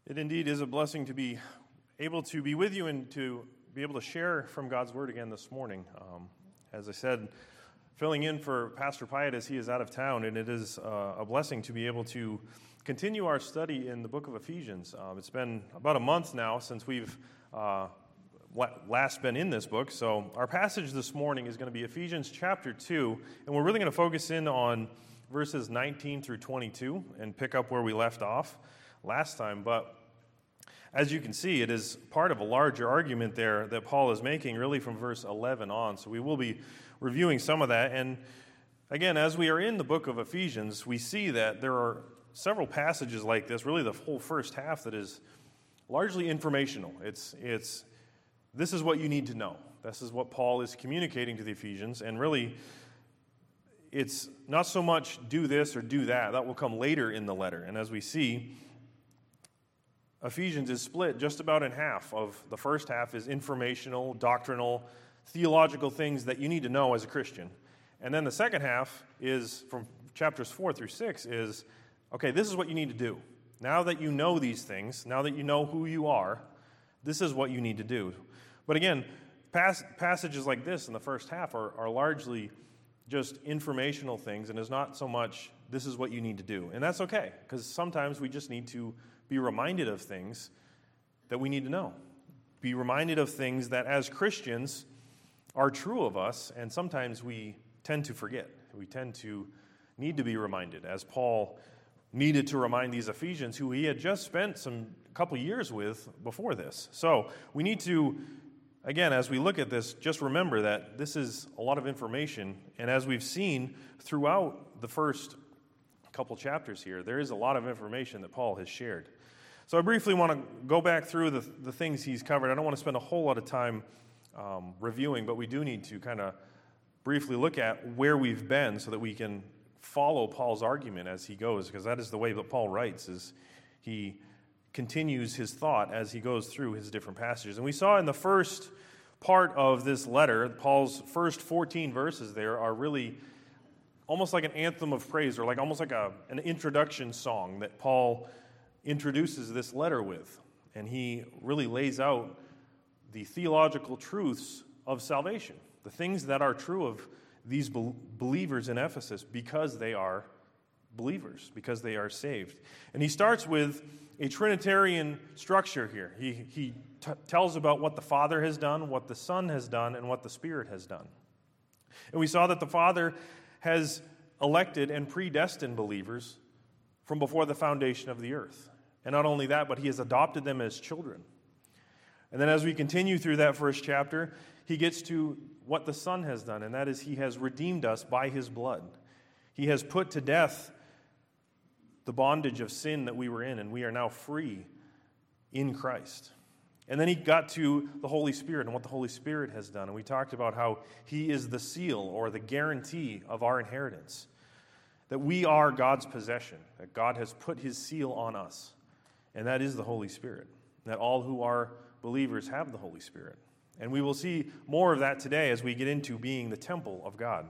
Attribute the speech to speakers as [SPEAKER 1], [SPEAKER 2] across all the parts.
[SPEAKER 1] It indeed is a blessing to be able to be with you and to be able to share from God's Word again this morning. As I said, filling in for Pastor Pyatt as he is out of town, and it is a blessing to be able to continue our study in the book of Ephesians. It's been about a month now since we've last been in this book, so our passage this morning is going to be Ephesians chapter 2, and we're really going to focus in on verses 19 through 22 and pick up where we left off last time. But as you can see, it is part of a larger argument there that Paul is making, really from verse 11 on. So we will be reviewing some of that. And again, as we are in the book of Ephesians, we see that there are several passages like this, really the whole first half, that is largely informational. It's this is what you need to know. This is what Paul is communicating to the Ephesians. And really, it's not so much do this or do that. That will come later in the letter. And as we see, Ephesians is split just about in half. Of the first half is informational, doctrinal, theological things that you need to know as a Christian. And then the second half is, from chapters 4 through 6, is, okay, this is what you need to do. Now that you know these things, now that you know who you are, this is what you need to do. But again, passages like this in the first half are largely just informational things, and is not so much, this is what you need to do. And that's okay, because sometimes we just need to be reminded of things that we need to know. Be reminded of things that as Christians are true of us, and sometimes we tend to forget. We tend to need to be reminded, as Paul needed to remind these Ephesians who he had just spent a couple years with before this. So we need to, again, as we look at this, just remember that this is a lot of information, and as we've seen throughout the first couple chapters here, there is a lot of information that Paul has shared. So I briefly want to go back through the things he's covered. I don't want to spend a whole lot of time reviewing, but we do need to kind of briefly look at where we've been so that we can follow Paul's argument as he goes, because that is the way that Paul writes, is he continues his thought as he goes through his different passages. And we saw in the first part of this letter, Paul's first 14 verses there are really almost like an anthem of praise, or like almost like an introduction song that Paul introduces this letter with. And he really lays out the theological truths of salvation, the things that are true of these believers in Ephesus because they are believers, because they are saved. And he starts with a Trinitarian structure here. He tells about what the Father has done, what the Son has done, and what the Spirit has done. And we saw that the Father has elected and predestined believers from before the foundation of the earth. And not only that, but he has adopted them as children. And then as we continue through that first chapter, he gets to what the Son has done, and that is he has redeemed us by his blood. He has put to death the bondage of sin that we were in, and we are now free in Christ. And then he got to the Holy Spirit and what the Holy Spirit has done. And we talked about how he is the seal or the guarantee of our inheritance, that we are God's possession, that God has put his seal on us. And that is the Holy Spirit, that all who are believers have the Holy Spirit. And we will see more of that today as we get into being the temple of God.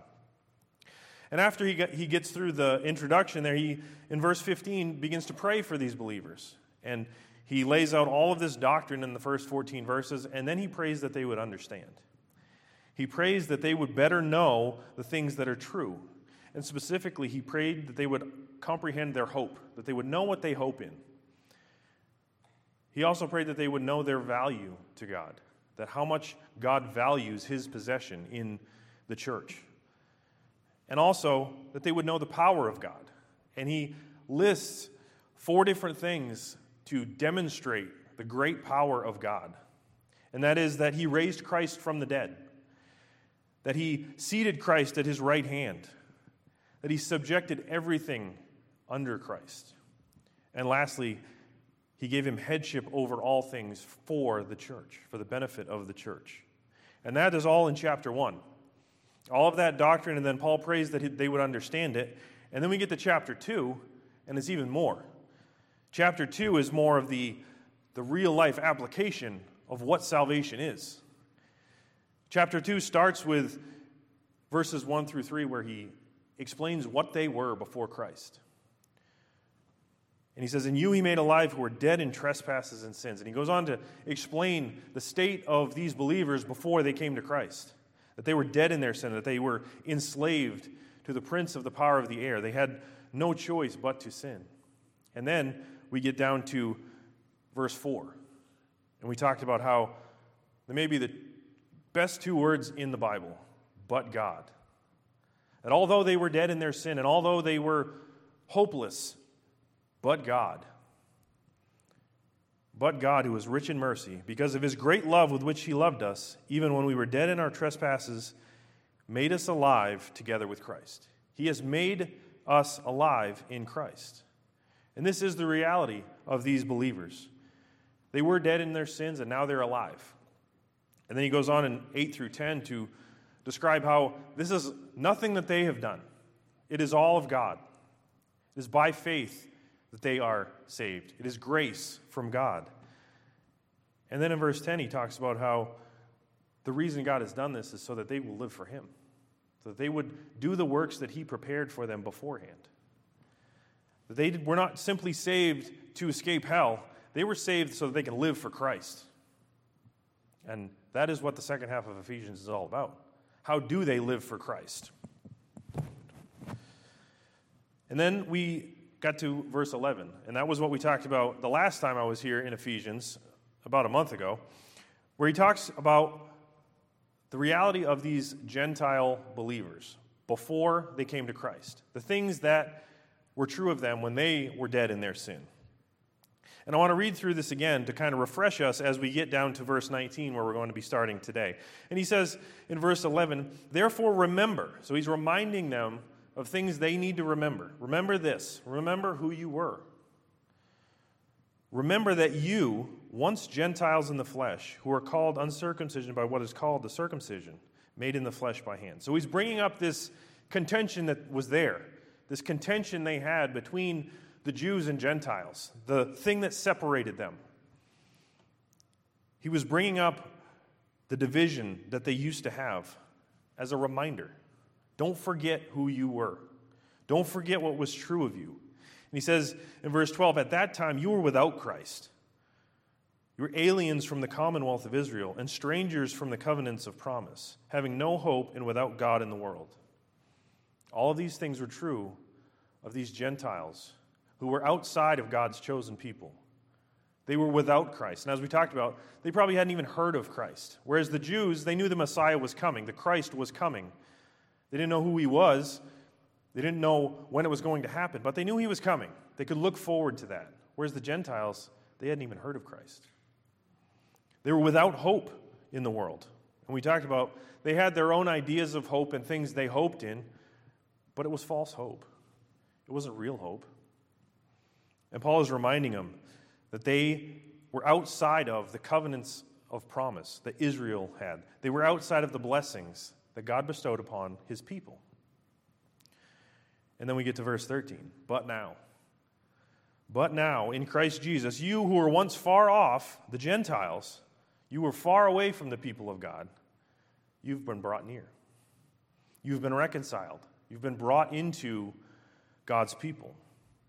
[SPEAKER 1] And after he gets through the introduction there, he, in verse 15, begins to pray for these believers. And he lays out all of this doctrine in the first 14 verses, and then he prays that they would understand. He prays that they would better know the things that are true. And specifically, he prayed that they would comprehend their hope, that they would know what they hope in. He also prayed that they would know their value to God, that how much God values his possession in the church. And also that they would know the power of God. And he lists 4 different things to demonstrate the great power of God. And that is that he raised Christ from the dead, that he seated Christ at his right hand, that he subjected everything under Christ. And lastly, he gave him headship over all things for the church, for the benefit of the church. And that is all in chapter 1. All of that doctrine, and then Paul prays that they would understand it. And then we get to chapter 2, and it's even more. Chapter 2 is more of the real-life application of what salvation is. Chapter 2 starts with verses 1 through 3, where he explains what they were before Christ. And he says, "In you he made alive who were dead in trespasses and sins." And he goes on to explain the state of these believers before they came to Christ. That they were dead in their sin, that they were enslaved to the prince of the power of the air. They had no choice but to sin. And then we get down to verse 4. And we talked about how they may be the best two words in the Bible, but God. That although they were dead in their sin, and although they were hopeless, but God, who is rich in mercy, because of his great love with which he loved us, even when we were dead in our trespasses, made us alive together with Christ. He has made us alive in Christ. And this is the reality of these believers. They were dead in their sins, and now they're alive. And then he goes on in 8 through 10 to describe how this is nothing that they have done. It is all of God. It is by faith that they are saved. It is grace from God. And then in verse 10, he talks about how the reason God has done this is so that they will live for him, so that they would do the works that he prepared for them beforehand. That they were not simply saved to escape hell, they were saved so that they can live for Christ. And that is what the second half of Ephesians is all about. How do they live for Christ? And then we got to verse 11, and that was what we talked about the last time I was here in Ephesians, about a month ago, where he talks about the reality of these Gentile believers before they came to Christ, the things that were true of them when they were dead in their sin. And I want to read through this again to kind of refresh us as we get down to verse 19, where we're going to be starting today. And he says in verse 11, "Therefore remember." So he's reminding them of things they need to remember. Remember this. Remember who you were. Remember that you, once Gentiles in the flesh, who are called uncircumcision by what is called the circumcision, made in the flesh by hand. So he's bringing up this contention that was there, this contention they had between the Jews and Gentiles, the thing that separated them. He was bringing up the division that they used to have as a reminder. Don't forget who you were. Don't forget what was true of you. And he says in verse 12, "At that time you were without Christ. You were aliens from the commonwealth of Israel and strangers from the covenants of promise, having no hope and without God in the world." All of these things were true of these Gentiles who were outside of God's chosen people. They were without Christ. And as we talked about, they probably hadn't even heard of Christ. Whereas the Jews, they knew the Messiah was coming, the Christ was coming. They didn't know who he was. They didn't know when it was going to happen, but they knew he was coming. They could look forward to that. Whereas the Gentiles, they hadn't even heard of Christ. They were without hope in the world. And we talked about they had their own ideas of hope and things they hoped in, but it was false hope. It wasn't real hope. And Paul is reminding them that they were outside of the covenants of promise that Israel had. They were outside of the blessings that God bestowed upon his people. And then we get to verse 13. But now, in Christ Jesus, you who were once far off, the Gentiles, you were far away from the people of God, you've been brought near. You've been reconciled. You've been brought into God's people.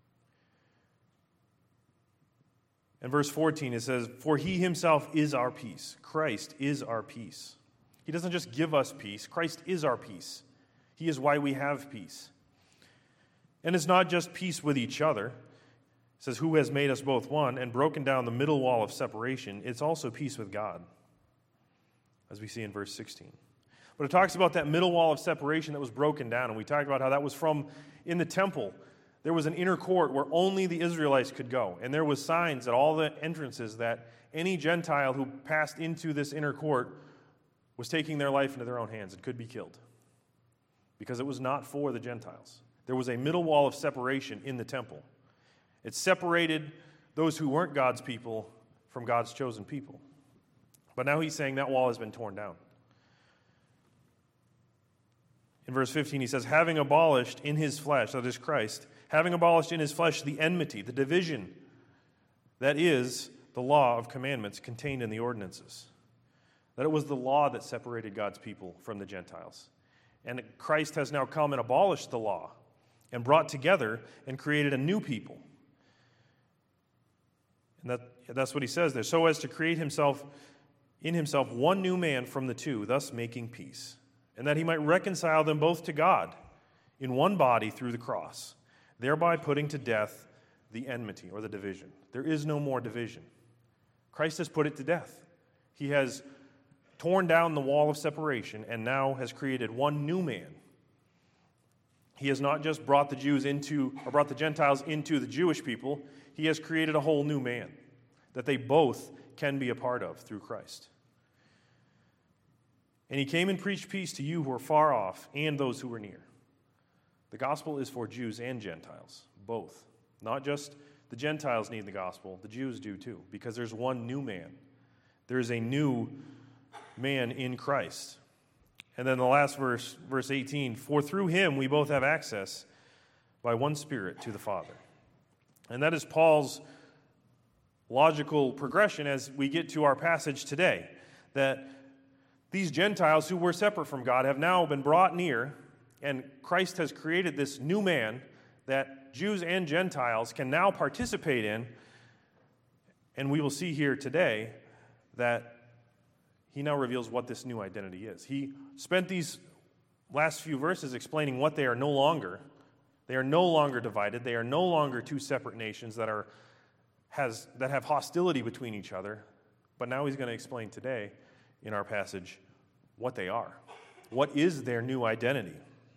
[SPEAKER 1] In verse 14, it says, "For he himself is our peace." Christ is our peace. He doesn't just give us peace. Christ is our peace. He is why we have peace. And it's not just peace with each other. It says, "Who has made us both one and broken down the middle wall of separation." It's also peace with God, as we see in verse 16. But it talks about that middle wall of separation that was broken down, and we talked about how that was from in the temple. There was an inner court where only the Israelites could go, and there was signs at all the entrances that any Gentile who passed into this inner court was taking their life into their own hands and could be killed, because it was not for the Gentiles. There was a middle wall of separation in the temple. It separated those who weren't God's people from God's chosen people. But now he's saying that wall has been torn down. In verse 15, he says, "Having abolished in his flesh," that is Christ, "having abolished in his flesh the enmity," the division, that is the law of commandments contained in the ordinances. That it was the law that separated God's people from the Gentiles. And Christ has now come and abolished the law and brought together and created a new people. And that's what he says there. So as to create in himself one new man from the two, thus making peace. And that he might reconcile them both to God in one body through the cross, thereby putting to death the enmity or the division. There is no more division. Christ has put it to death. He has torn down the wall of separation and now has created one new man. He has not just brought the Gentiles into the Jewish people. He has created a whole new man that they both can be a part of through Christ. And he came and preached peace to you who are far off and those who are near. The gospel is for Jews and Gentiles, both. Not just the Gentiles need the gospel, the Jews do too, because there's one new man. There is a new man in Christ. And then the last verse 18, for through him we both have access by one Spirit to the Father. And that is Paul's logical progression as we get to our passage today, that these Gentiles who were separate from God have now been brought near, and Christ has created this new man that Jews and Gentiles can now participate in. And we will see here today that he now reveals what this new identity is. He spent these last few verses explaining what they are no longer. They are no longer divided. They are no longer two separate nations that have hostility between each other. But now he's going to explain today in our passage what they are. What is their new identity?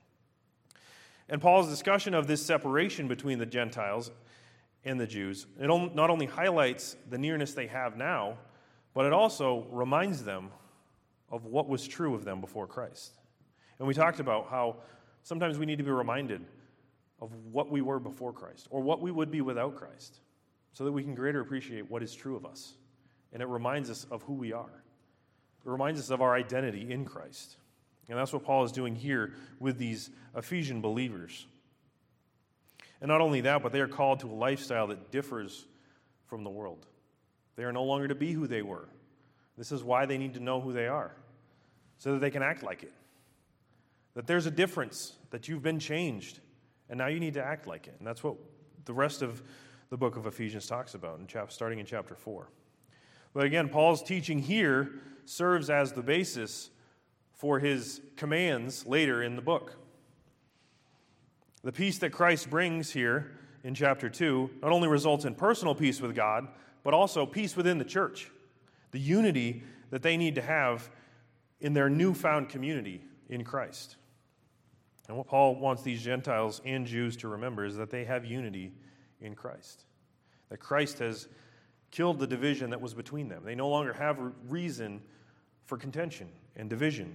[SPEAKER 1] And Paul's discussion of this separation between the Gentiles and the Jews, it not only highlights the nearness they have now, but it also reminds them of what was true of them before Christ. And we talked about how sometimes we need to be reminded of what we were before Christ, or what we would be without Christ, so that we can greater appreciate what is true of us. And it reminds us of who we are. It reminds us of our identity in Christ. And that's what Paul is doing here with these Ephesian believers. And not only that, but they are called to a lifestyle that differs from the world. They are no longer to be who they were. This is why they need to know who they are, so that they can act like it. That there's a difference, that you've been changed, and now you need to act like it. And that's what the rest of the book of Ephesians talks about, starting in chapter 4. But again, Paul's teaching here serves as the basis for his commands later in the book. The peace that Christ brings here in chapter 2 not only results in personal peace with God, but also peace within the church, the unity that they need to have in their newfound community in Christ. And what Paul wants these Gentiles and Jews to remember is that they have unity in Christ, that Christ has killed the division that was between them. They no longer have reason for contention and division.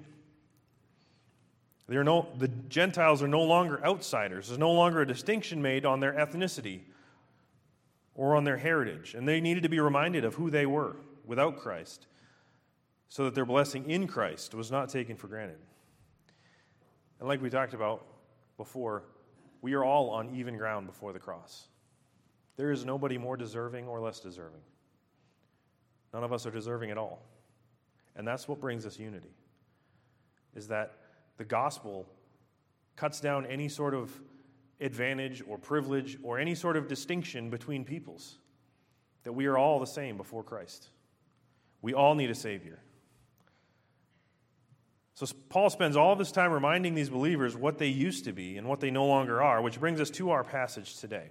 [SPEAKER 1] The Gentiles are no longer outsiders. There's no longer a distinction made on their ethnicity or on their heritage. And they needed to be reminded of who they were without Christ, so that their blessing in Christ was not taken for granted. And like we talked about before, we are all on even ground before the cross. There is nobody more deserving or less deserving. None of us are deserving at all. And that's what brings us unity, is that the gospel cuts down any sort of advantage or privilege or any sort of distinction between peoples, that we are all the same before Christ. We all need a Savior. So Paul spends all of this time reminding these believers what they used to be and what they no longer are, which brings us to our passage today.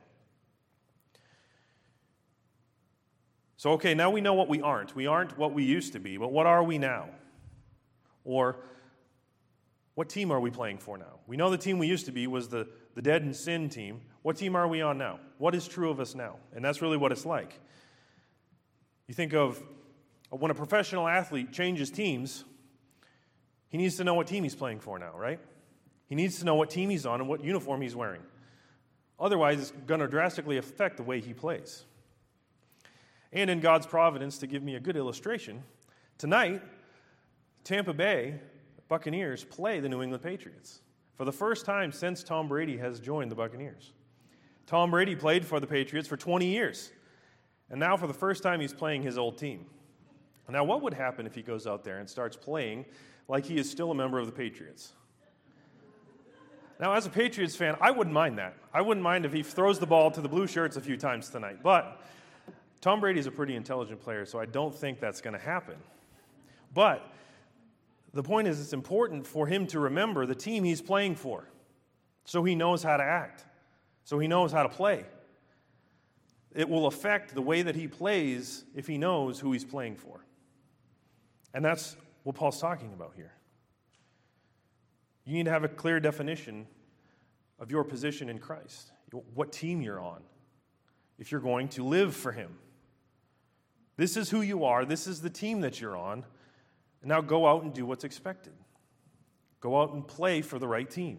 [SPEAKER 1] So, okay, now we know what we aren't. We aren't what we used to be, but what are we now? Or what team are we playing for now? We know the team we used to be was the dead and sin team. What team are we on now? What is true of us now? And that's really what it's like. You think of when a professional athlete changes teams, he needs to know what team he's playing for now, right? He needs to know what team he's on and what uniform he's wearing. Otherwise, it's going to drastically affect the way he plays. And in God's providence, to give me a good illustration, tonight, Tampa Bay Buccaneers play the New England Patriots for the first time since Tom Brady has joined the Buccaneers. Tom Brady played for the Patriots for 20 years, and now for the first time he's playing his old team. Now, what would happen if he goes out there and starts playing like he is still a member of the Patriots? Now, as a Patriots fan, I wouldn't mind that. I wouldn't mind if he throws the ball to the blue shirts a few times tonight, but Tom Brady's a pretty intelligent player, so I don't think that's going to happen. But the point is, it's important for him to remember the team he's playing for, so he knows how to act, so he knows how to play. It will affect the way that he plays if he knows who he's playing for. And that's what Paul's talking about here. You need to have a clear definition of your position in Christ, what team you're on, if you're going to live for him. This is who you are. This is the team that you're on. And now go out and do what's expected. Go out and play for the right team.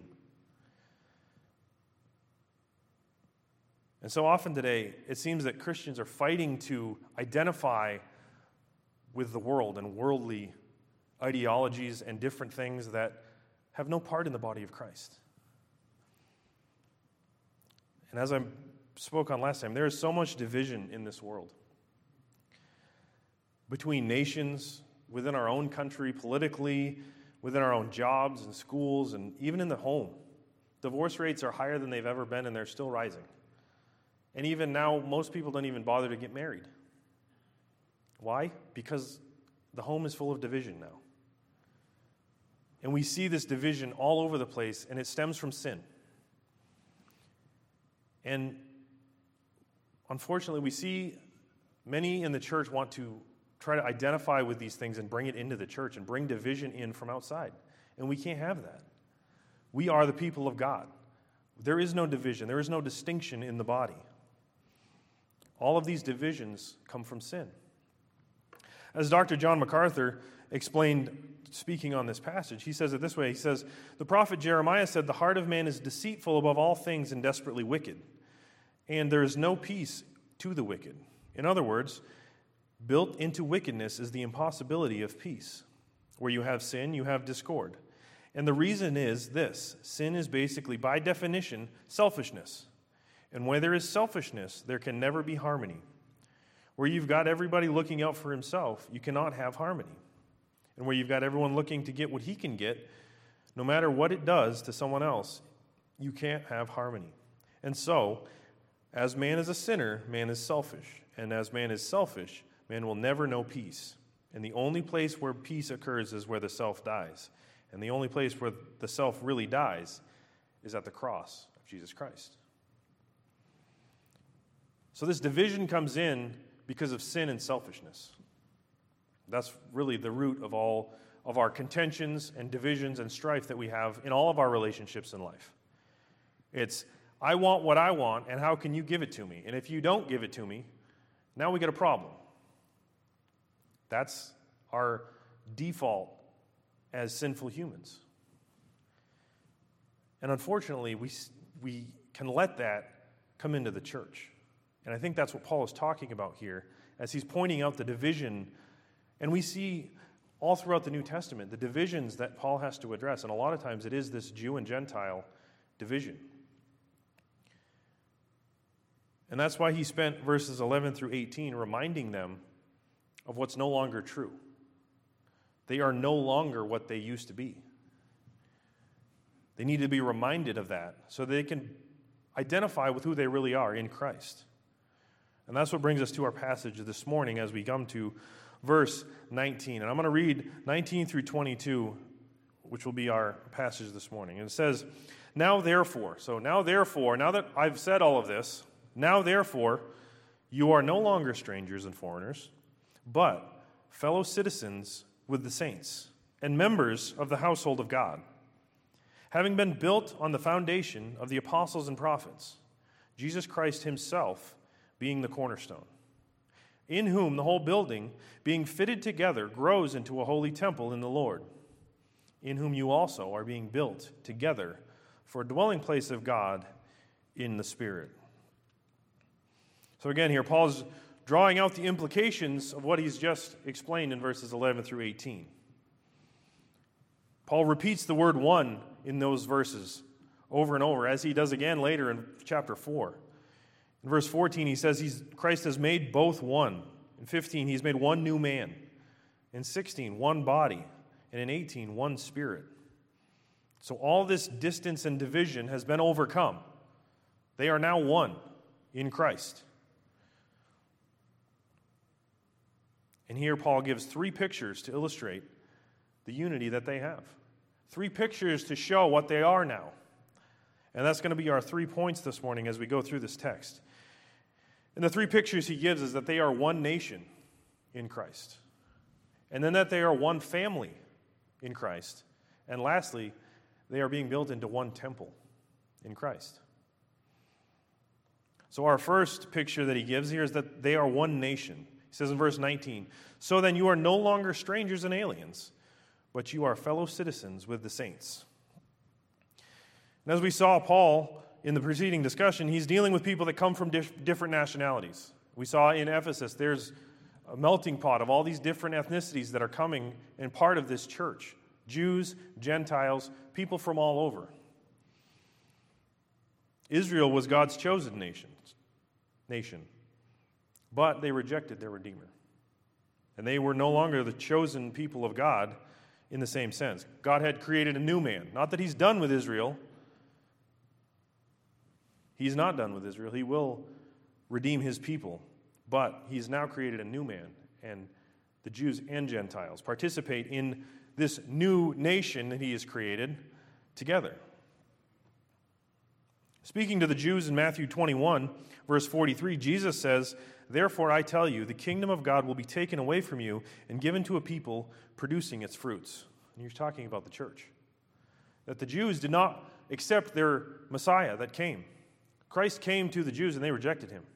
[SPEAKER 1] And so often today, it seems that Christians are fighting to identify with the world and worldly ideologies and different things that have no part in the body of Christ. And as I spoke on last time, there is so much division in this world. Between nations, within our own country, politically, within our own jobs and schools, and even in the home. Divorce rates are higher than they've ever been, and they're still rising. And even now, most people don't even bother to get married. Why? Because the home is full of division now. And we see this division all over the place, and it stems from sin. And unfortunately, we see many in the church want to try to identify with these things and bring it into the church and bring division in from outside. And we can't have that. We are the people of God. There is no division. There is no distinction in the body. All of these divisions come from sin. As Dr. John MacArthur explained, speaking on this passage, he says it this way. He says, the prophet Jeremiah said, the heart of man is deceitful above all things and desperately wicked, and there is no peace to the wicked. In other words, built into wickedness is the impossibility of peace. Where you have sin, you have discord. And the reason is this. Sin is basically, by definition, selfishness. And where there is selfishness, there can never be harmony. Where you've got everybody looking out for himself, you cannot have harmony. And where you've got everyone looking to get what he can get, no matter what it does to someone else, you can't have harmony. And so, as man is a sinner, man is selfish. And as man is selfish, man will never know peace. And the only place where peace occurs is where the self dies. And the only place where the self really dies is at the cross of Jesus Christ. So this division comes in because of sin and selfishness. That's really the root of all of our contentions and divisions and strife that we have in all of our relationships in life. It's, I want what I want, and how can you give it to me? And if you don't give it to me, now we get a problem. That's our default as sinful humans. And unfortunately, we can let that come into the church. And I think that's what Paul is talking about here as he's pointing out the division. And we see all throughout the New Testament the divisions that Paul has to address. And a lot of times it is this Jew and Gentile division. And that's why he spent verses 11 through 18 reminding them of what's no longer true. They are no longer what they used to be. They need to be reminded of that so they can identify with who they really are in Christ. And that's what brings us to our passage this morning as we come to verse 19. And I'm going to read 19 through 22, which will be our passage this morning. And it says, now therefore, now that I've said all of this, now therefore, you are no longer strangers and foreigners, but fellow citizens with the saints and members of the household of God, having been built on the foundation of the apostles and prophets, Jesus Christ himself being the cornerstone, in whom the whole building, being fitted together, grows into a holy temple in the Lord, in whom you also are being built together for a dwelling place of God in the Spirit. So again, here Paul's drawing out the implications of what he's just explained in verses 11 through 18. Paul repeats the word one in those verses over and over, as he does again later in chapter 4. In verse 14, he says Christ has made both one. In 15, he's made one new man. In 16, one body. And in 18, one spirit. So all this distance and division has been overcome. They are now one in Christ. And here Paul gives 3 pictures to illustrate the unity that they have. 3 pictures to show what they are now. And that's going to be our 3 points this morning as we go through this text. And the 3 pictures he gives is that they are one nation in Christ. And then that they are one family in Christ. And lastly, they are being built into one temple in Christ. So our first picture that he gives here is that they are one nation. He says in verse 19, "So then you are no longer strangers and aliens, but you are fellow citizens with the saints." And as we saw Paul in the preceding discussion, he's dealing with people that come from different nationalities. We saw in Ephesus there's a melting pot of all these different ethnicities that are coming and part of this church. Jews, Gentiles, people from all over. Israel was God's chosen nation, but they rejected their Redeemer. And they were no longer the chosen people of God in the same sense. God had created a new man. Not that he's done with Israel. He's not done with Israel. He will redeem his people. But he's now created a new man. And the Jews and Gentiles participate in this new nation that he has created together. Speaking to the Jews in Matthew 21, verse 43, Jesus says, "Therefore I tell you, the kingdom of God will be taken away from you and given to a people producing its fruits." And you're talking about the church. That the Jews did not accept their Messiah that came. Christ came to the Jews and they rejected him.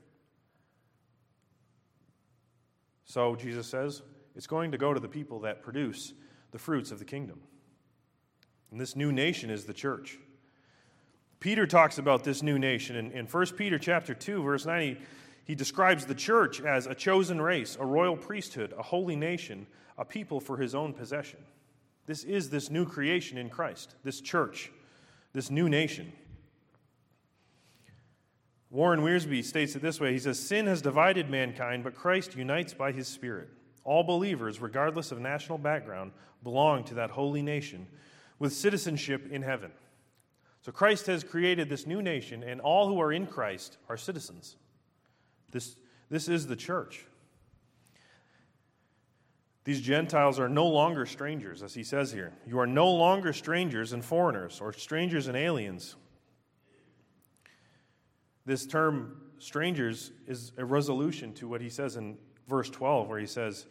[SPEAKER 1] So Jesus says, it's going to go to the people that produce the fruits of the kingdom. And this new nation is the church. Peter talks about this new nation. In 1 Peter chapter 2, verse 9, he describes the church as a chosen race, a royal priesthood, a holy nation, a people for his own possession. This is this new creation in Christ, this church, this new nation. Warren Wiersbe states it this way. He says, "Sin has divided mankind, but Christ unites by his Spirit. All believers, regardless of national background, belong to that holy nation with citizenship in heaven." So Christ has created this new nation, and all who are in Christ are citizens. This is the church. These Gentiles are no longer strangers, as he says here. You are no longer strangers and foreigners, or strangers and aliens. This term, strangers, is a resolution to what he says in verse 12, where he says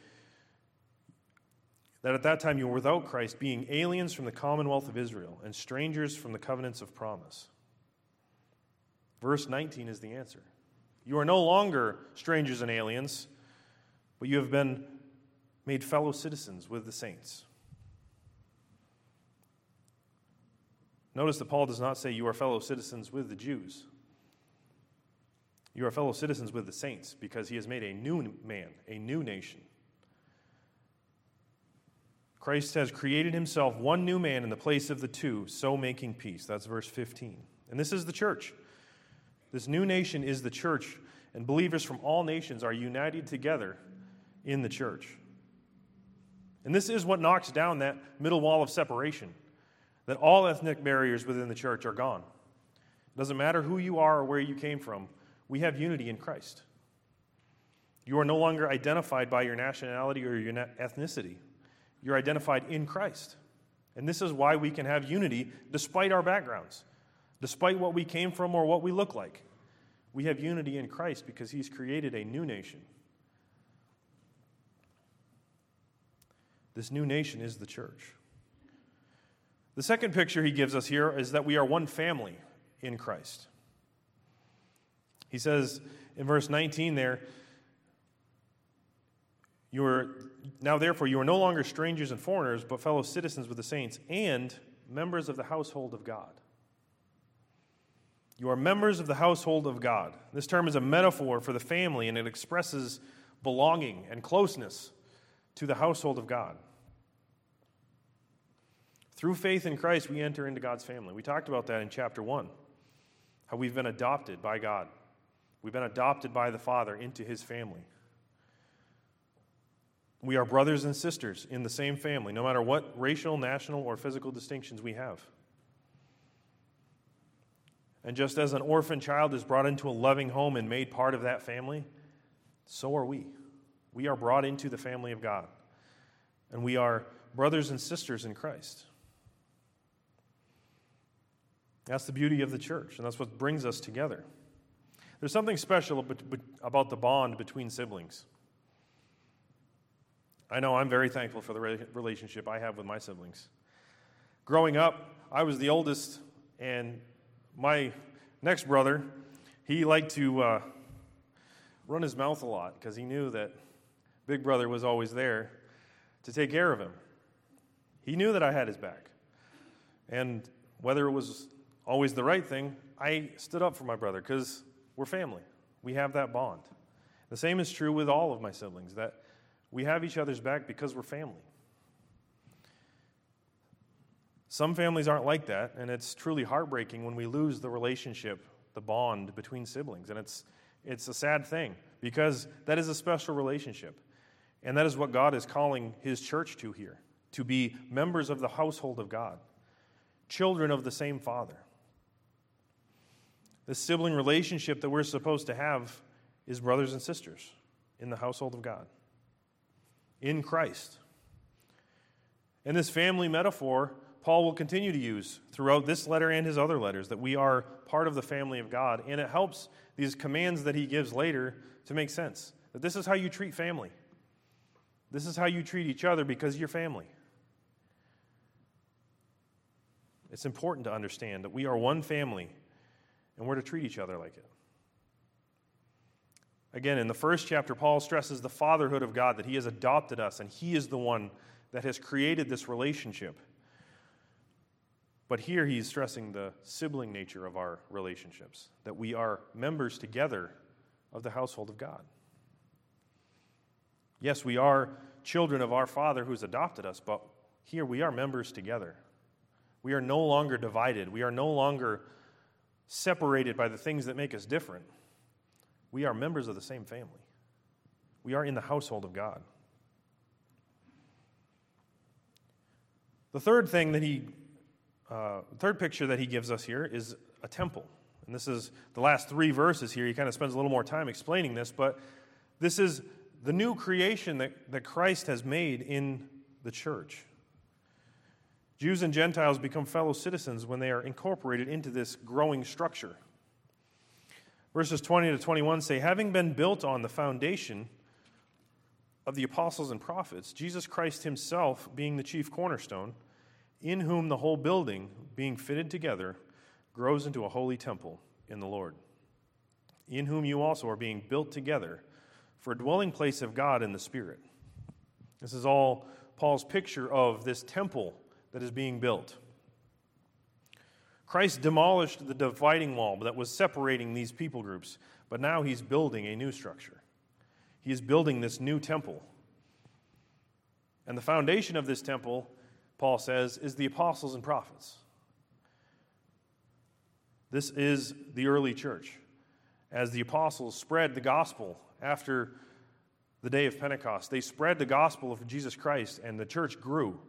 [SPEAKER 1] that at that time you were without Christ, being aliens from the commonwealth of Israel and strangers from the covenants of promise. Verse 19 is the answer. You are no longer strangers and aliens, but you have been made fellow citizens with the saints. Notice that Paul does not say you are fellow citizens with the Jews. You are fellow citizens with the saints because he has made a new man, a new nation. Christ has created himself one new man in the place of the two, so making peace. That's verse 15. And this is the church. This new nation is the church, and believers from all nations are united together in the church. And this is what knocks down that middle wall of separation, that all ethnic barriers within the church are gone. It doesn't matter who you are or where you came from. We have unity in Christ. You are no longer identified by your nationality or your ethnicity. You're identified in Christ. And this is why we can have unity despite our backgrounds, despite what we came from or what we look like. We have unity in Christ because he's created a new nation. This new nation is the church. The second picture he gives us here is that we are one family in Christ. He says in verse 19 there, therefore you are no longer strangers and foreigners, but fellow citizens with the saints and members of the household of God. You are members of the household of God. This term is a metaphor for the family, and it expresses belonging and closeness to the household of God. Through faith in Christ, we enter into God's family. We talked about that in chapter 1, how we've been adopted by God. We've been adopted by the Father into his family. We are brothers and sisters in the same family, no matter what racial, national, or physical distinctions we have. And just as an orphan child is brought into a loving home and made part of that family, so are we. We are brought into the family of God. And we are brothers and sisters in Christ. That's the beauty of the church, and that's what brings us together. There's something special about the bond between siblings. I know I'm very thankful for the relationship I have with my siblings. Growing up, I was the oldest, and my next brother, he liked to run his mouth a lot because he knew that big brother was always there to take care of him. He knew that I had his back. And whether it was always the right thing, I stood up for my brother because we're family. We have that bond. The same is true with all of my siblings, that we have each other's back because we're family. Some families aren't like that, and it's truly heartbreaking when we lose the relationship, the bond between siblings. And it's a sad thing because that is a special relationship. And that is what God is calling his church to here, to be members of the household of God, children of the same Father. The sibling relationship that we're supposed to have is brothers and sisters in the household of God, in Christ. And this family metaphor, Paul will continue to use throughout this letter and his other letters, that we are part of the family of God. And it helps these commands that he gives later to make sense. That this is how you treat family. This is how you treat each other because you're family. It's important to understand that we are one family and we're to treat each other like it. Again, in the first chapter, Paul stresses the fatherhood of God, that he has adopted us and he is the one that has created this relationship. But here he's stressing the sibling nature of our relationships, that we are members together of the household of God. Yes, we are children of our Father who's adopted us, but here we are members together. We are no longer divided. We are no longer separated by the things that make us different. We are members of the same family. We are in the household of God. The third picture that he gives us here is a temple. And this is the last 3 verses here. He kind of spends a little more time explaining this, but this is the new creation that Christ has made in the church. Jews and Gentiles become fellow citizens when they are incorporated into this growing structure. Verses 20 to 21 say, having been built on the foundation of the apostles and prophets, Jesus Christ himself being the chief cornerstone, in whom the whole building, being fitted together, grows into a holy temple in the Lord, in whom you also are being built together for a dwelling place of God in the Spirit. This is all Paul's picture of this temple that is being built. Christ demolished the dividing wall that was separating these people groups, but now he's building a new structure. He is building this new temple. And the foundation of this temple, Paul says, is the apostles and prophets. This is the early church. As the apostles spread the gospel after the day of Pentecost, they spread the gospel of Jesus Christ, and the church grew.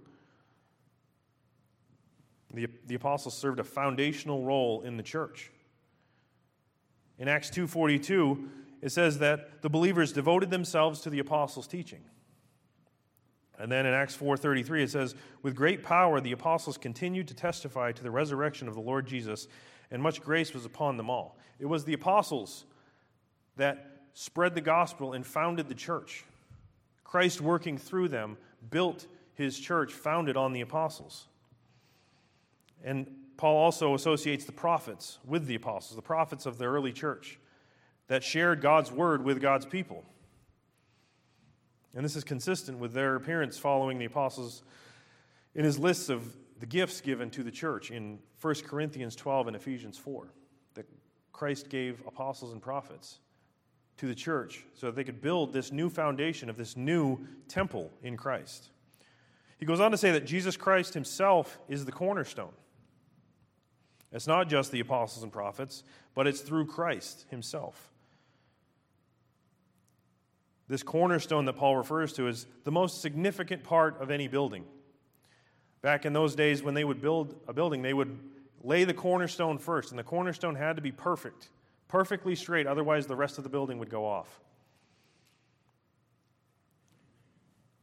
[SPEAKER 1] The apostles served a foundational role in the church. In Acts 2:42, it says that the believers devoted themselves to the apostles' teaching. And then in Acts 4:33, it says, with great power the apostles continued to testify to the resurrection of the Lord Jesus, and much grace was upon them all. It was the apostles that spread the gospel and founded the church. Christ, working through them, built his church founded on the apostles. And Paul also associates the prophets with the apostles, the prophets of the early church that shared God's word with God's people. And this is consistent with their appearance following the apostles in his lists of the gifts given to the church in 1 Corinthians 12 and Ephesians 4, that Christ gave apostles and prophets to the church so that they could build this new foundation of this new temple in Christ. He goes on to say that Jesus Christ himself is the cornerstone. It's not just the apostles and prophets, but it's through Christ himself. This cornerstone that Paul refers to is the most significant part of any building. Back in those days when they would build a building, they would lay the cornerstone first, and the cornerstone had to be perfectly straight, otherwise the rest of the building would go off.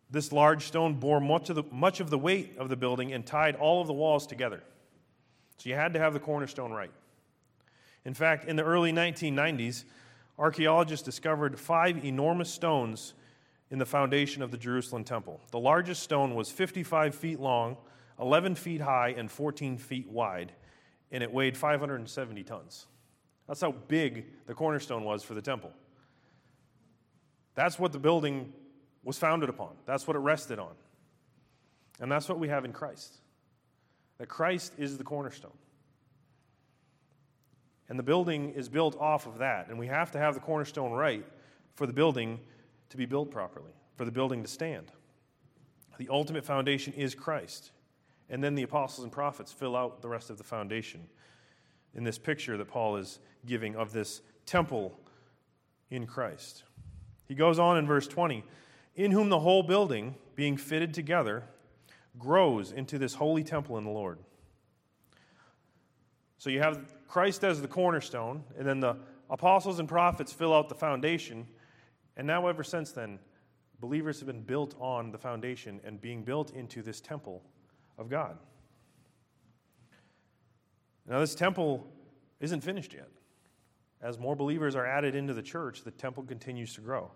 [SPEAKER 1] This large stone bore much of the weight of the building and tied all of the walls together. So you had to have the cornerstone right. In fact, in the early 1990s, archaeologists discovered 5 enormous stones in the foundation of the Jerusalem temple. The largest stone was 55 feet long, 11 feet high, and 14 feet wide, and it weighed 570 tons. That's how big the cornerstone was for the temple. That's what the building was founded upon. That's what it rested on. And that's what we have in Christ. That Christ is the cornerstone. And the building is built off of that. And we have to have the cornerstone right for the building to be built properly, for the building to stand. The ultimate foundation is Christ. And then the apostles and prophets fill out the rest of the foundation in this picture that Paul is giving of this temple in Christ. He goes on in verse 20, in whom the whole building, being fitted together, grows into this holy temple in the Lord. So you have Christ as the cornerstone, and then the apostles and prophets fill out the foundation. And now ever since then, believers have been built on the foundation and being built into this temple of God. Now this temple isn't finished yet. As more believers are added into the church, the temple continues to grow.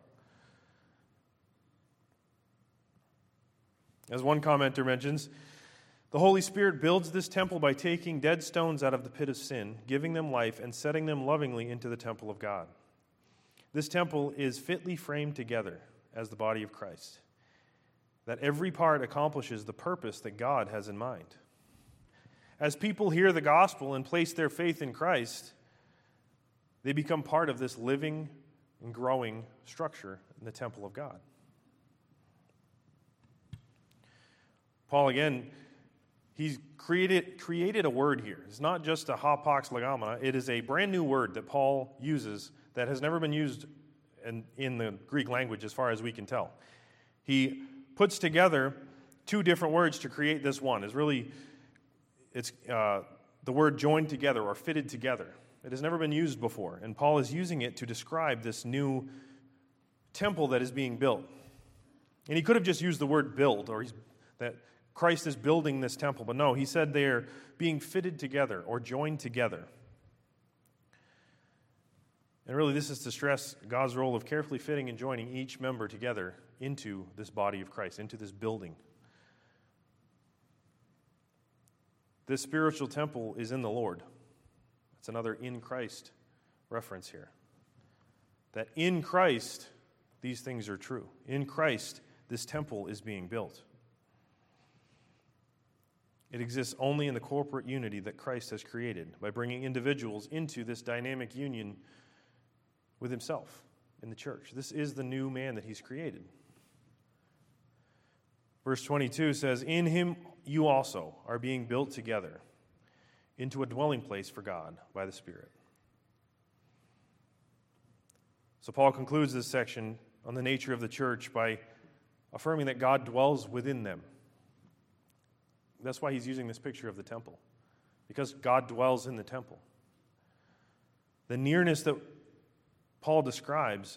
[SPEAKER 1] As one commenter mentions, the Holy Spirit builds this temple by taking dead stones out of the pit of sin, giving them life, and setting them lovingly into the temple of God. This temple is fitly framed together as the body of Christ, that every part accomplishes the purpose that God has in mind. As people hear the gospel and place their faith in Christ, they become part of this living and growing structure in the temple of God. Paul, again, he's created a word here. It's not just a hapax legomena. It is a brand new word that Paul uses that has never been used in the Greek language as far as we can tell. He puts together 2 different words to create this one. It's the word joined together or fitted together. It has never been used before, and Paul is using it to describe this new temple that is being built. And he could have just used the word build, or that Christ is building this temple, but no, he said they're being fitted together or joined together. And really, this is to stress God's role of carefully fitting and joining each member together into this body of Christ, into this building. This spiritual temple is in the Lord. That's another in Christ reference here. That in Christ, these things are true. In Christ, this temple is being built. It exists only in the corporate unity that Christ has created by bringing individuals into this dynamic union with himself in the church. This is the new man that he's created. Verse 22 says, in him you also are being built together into a dwelling place for God by the Spirit. So Paul concludes this section on the nature of the church by affirming that God dwells within them. That's why he's using this picture of the temple, because God dwells in the temple. The nearness that Paul describes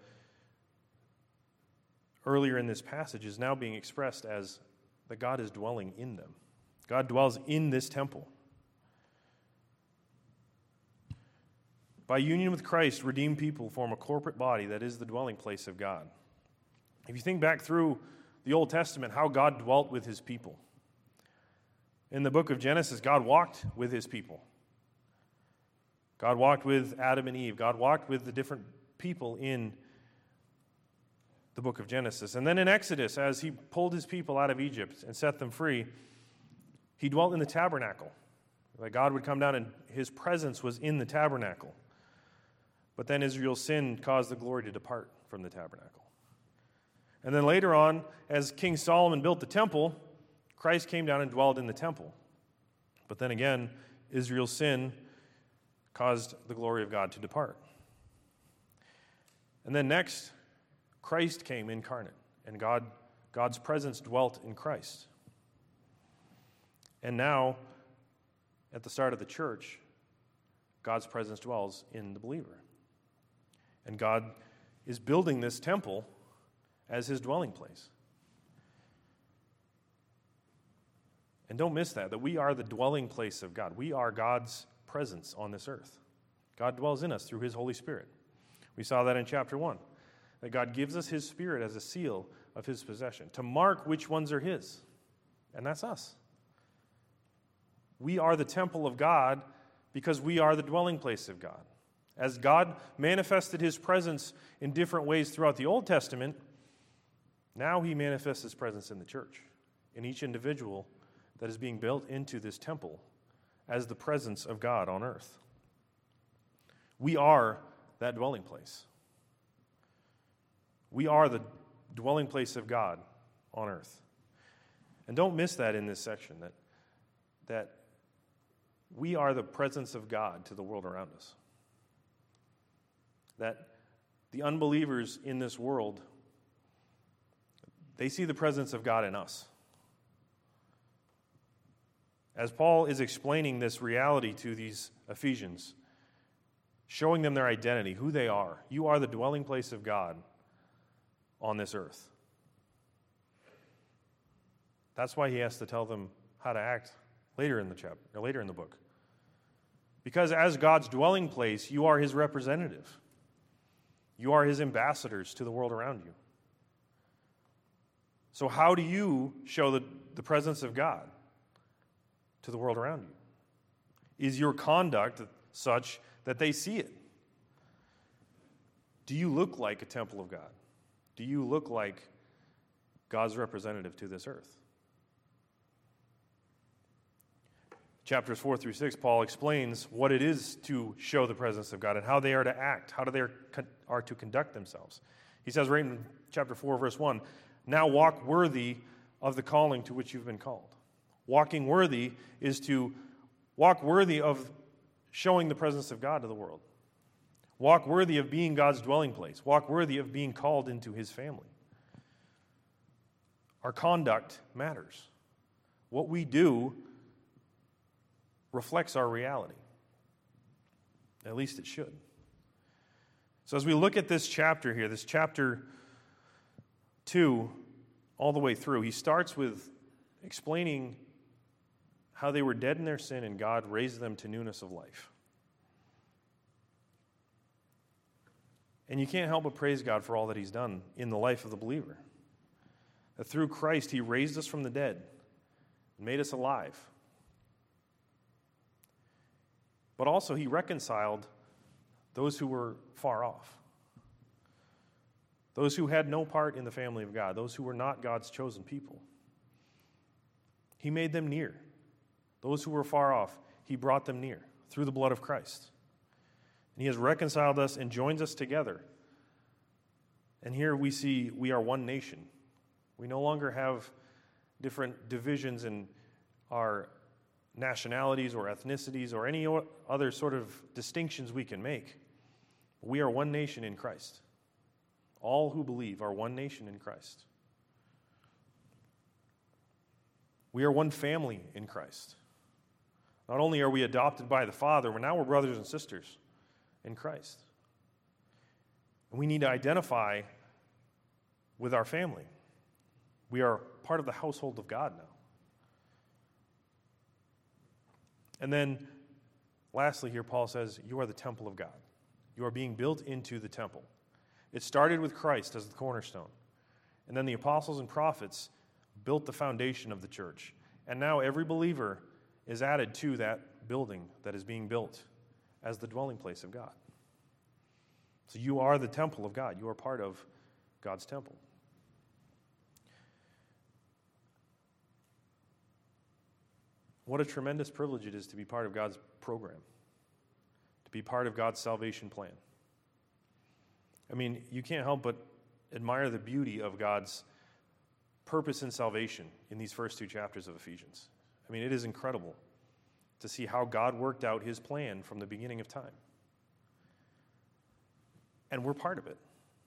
[SPEAKER 1] earlier in this passage is now being expressed as that God is dwelling in them. God dwells in this temple. By union with Christ, redeemed people form a corporate body that is the dwelling place of God. If you think back through the Old Testament, how God dwelt with his people. In the book of Genesis, God walked with his people. God walked with Adam and Eve. God walked with the different people in the book of Genesis. And then in Exodus, as he pulled his people out of Egypt and set them free, he dwelt in the tabernacle. That God would come down and his presence was in the tabernacle. But then Israel's sin caused the glory to depart from the tabernacle. And then later on, as King Solomon built the temple, Christ came down and dwelled in the temple. But then again, Israel's sin caused the glory of God to depart. And then next, Christ came incarnate, and God's presence dwelt in Christ. And now, at the start of the church, God's presence dwells in the believer. And God is building this temple as his dwelling place. And don't miss that we are the dwelling place of God. We are God's presence on this earth. God dwells in us through his Holy Spirit. We saw that in chapter 1, that God gives us his Spirit as a seal of his possession, to mark which ones are his. And that's us. We are the temple of God because we are the dwelling place of God. As God manifested his presence in different ways throughout the Old Testament, now he manifests his presence in the church, in each individual that is being built into this temple as the presence of God on earth. We are that dwelling place. We are the dwelling place of God on earth. And don't miss that in this section, that we are the presence of God to the world around us. That the unbelievers in this world, they see the presence of God in us. As Paul is explaining this reality to these Ephesians, showing them their identity, who they are, you are the dwelling place of God on this earth. That's why he has to tell them how to act later in the chapter, or later in the book. Because as God's dwelling place, you are his representative. You are his ambassadors to the world around you. So how do you show the presence of God to the world around you? Is your conduct such that they see it? Do you look like a temple of God? Do you look like God's representative to this earth? Chapters 4 through 6, Paul explains what it is to show the presence of God and how they are to act, how they are to conduct themselves. He says right in chapter 4, verse 1, now walk worthy of the calling to which you've been called. Walking worthy is to walk worthy of showing the presence of God to the world. Walk worthy of being God's dwelling place. Walk worthy of being called into his family. Our conduct matters. What we do reflects our reality. At least it should. So as we look at this chapter here, this chapter 2, all the way through, he starts with explaining how they were dead in their sin and God raised them to newness of life. And you can't help but praise God for all that he's done in the life of the believer. That through Christ, he raised us from the dead and made us alive. But also, he reconciled those who were far off. Those who had no part in the family of God. Those who were not God's chosen people. He made them near. Those who were far off, he brought them near through the blood of Christ. And he has reconciled us and joins us together. And here we see we are one nation. We no longer have different divisions in our nationalities or ethnicities or any other sort of distinctions we can make. We are one nation in Christ. All who believe are one nation in Christ. We are one family in Christ. Not only are we adopted by the Father, but now we're brothers and sisters in Christ. And we need to identify with our family. We are part of the household of God now. And then, lastly here, Paul says, you are the temple of God. You are being built into the temple. It started with Christ as the cornerstone. And then the apostles and prophets built the foundation of the church. And now every believer is added to that building that is being built as the dwelling place of God. So you are the temple of God. You are part of God's temple. What a tremendous privilege it is to be part of God's program, to be part of God's salvation plan. I mean, you can't help but admire the beauty of God's purpose in salvation in these first 2 chapters of Ephesians. I mean, it is incredible to see how God worked out his plan from the beginning of time. And we're part of it.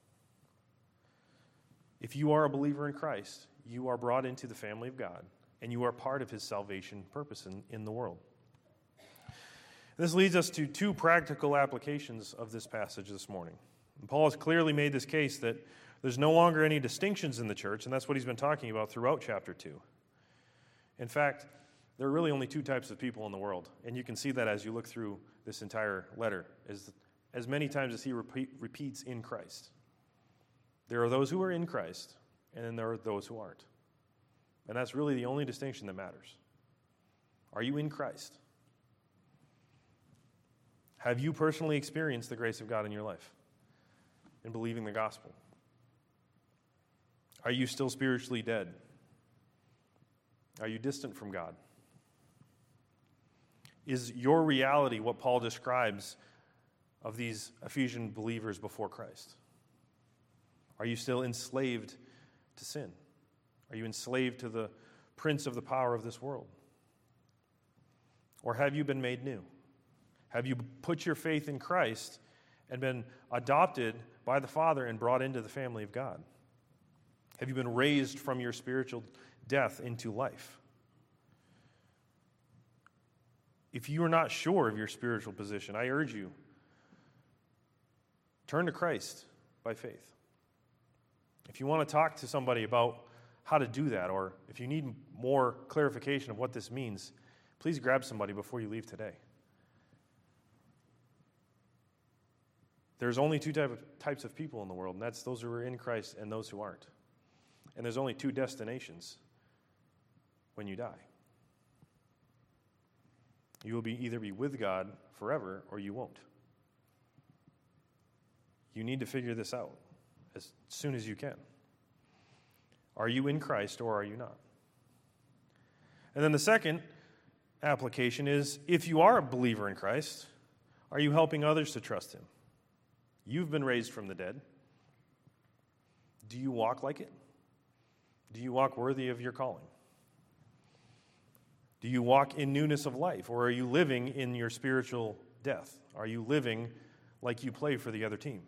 [SPEAKER 1] If you are a believer in Christ, you are brought into the family of God, and you are part of his salvation purpose in the world. This leads us to 2 practical applications of this passage this morning. And Paul has clearly made this case that there's no longer any distinctions in the church, and that's what he's been talking about throughout chapter 2. In fact, There are really only two types of people in the world, and you can see that as you look through this entire letter, as many times as he repeats in Christ. There are those who are in Christ, and then there are those who aren't. And that's really the only distinction that matters. Are you in Christ? Have you personally experienced the grace of God in your life in believing the gospel? Are you still spiritually dead? Are you distant from God? Is your reality what Paul describes of these Ephesian believers before Christ? Are you still enslaved to sin? Are you enslaved to the prince of the power of this world? Or have you been made new? Have you put your faith in Christ and been adopted by the Father and brought into the family of God? Have you been raised from your spiritual death into life? If you are not sure of your spiritual position, I urge you, turn to Christ by faith. If you want to talk to somebody about how to do that, or if you need more clarification of what this means, please grab somebody before you leave today. There's only two types of people in the world, and that's those who are in Christ and those who aren't. And there's only two destinations when you die. You will either be with God forever or you won't. You need to figure this out as soon as you can. Are you in Christ or are you not? And then the second application is, if you are a believer in Christ, are you helping others to trust him? You've been raised from the dead. Do you walk like it? Do you walk worthy of your calling? Do you walk in newness of life, or are you living in your spiritual death? Are you living like you play for the other team?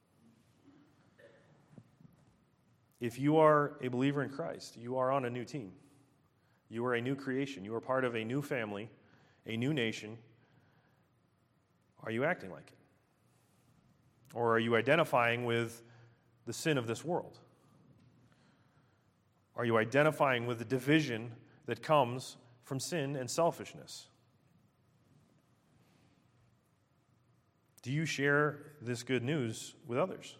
[SPEAKER 1] If you are a believer in Christ, you are on a new team. You are a new creation. You are part of a new family, a new nation. Are you acting like it? Or are you identifying with the sin of this world? Are you identifying with the division that comes from sin and selfishness? Do you share this good news with others?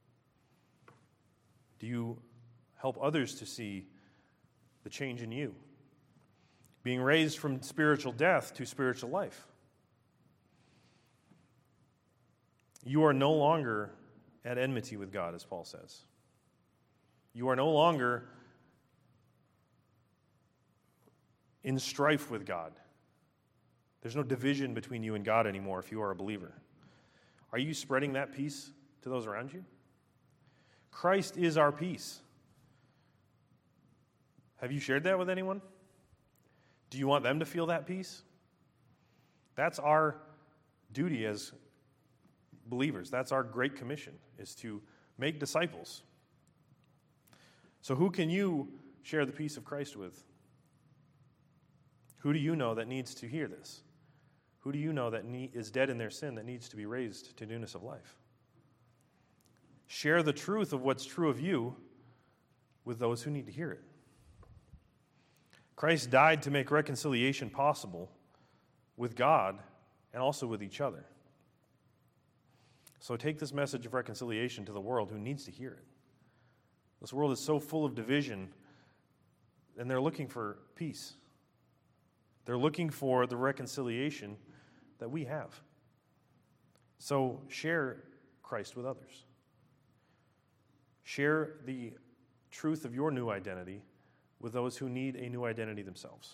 [SPEAKER 1] Do you help others to see the change in you? Being raised from spiritual death to spiritual life. You are no longer at enmity with God, as Paul says. You are no longer in strife with God. There's no division between you and God anymore if you are a believer. Are you spreading that peace to those around you? Christ is our peace. Have you shared that with anyone? Do you want them to feel that peace? That's our duty as believers. That's our great commission, is to make disciples. So who can you share the peace of Christ with? Who do you know that needs to hear this? Who do you know that is dead in their sin that needs to be raised to newness of life? Share the truth of what's true of you with those who need to hear it. Christ died to make reconciliation possible with God and also with each other. So take this message of reconciliation to the world who needs to hear it. This world is so full of division, and they're looking for peace. They're looking for the reconciliation that we have. So share Christ with others. Share the truth of your new identity with those who need a new identity themselves.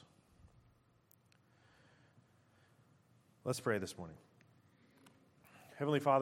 [SPEAKER 1] Let's pray this morning. Heavenly Father,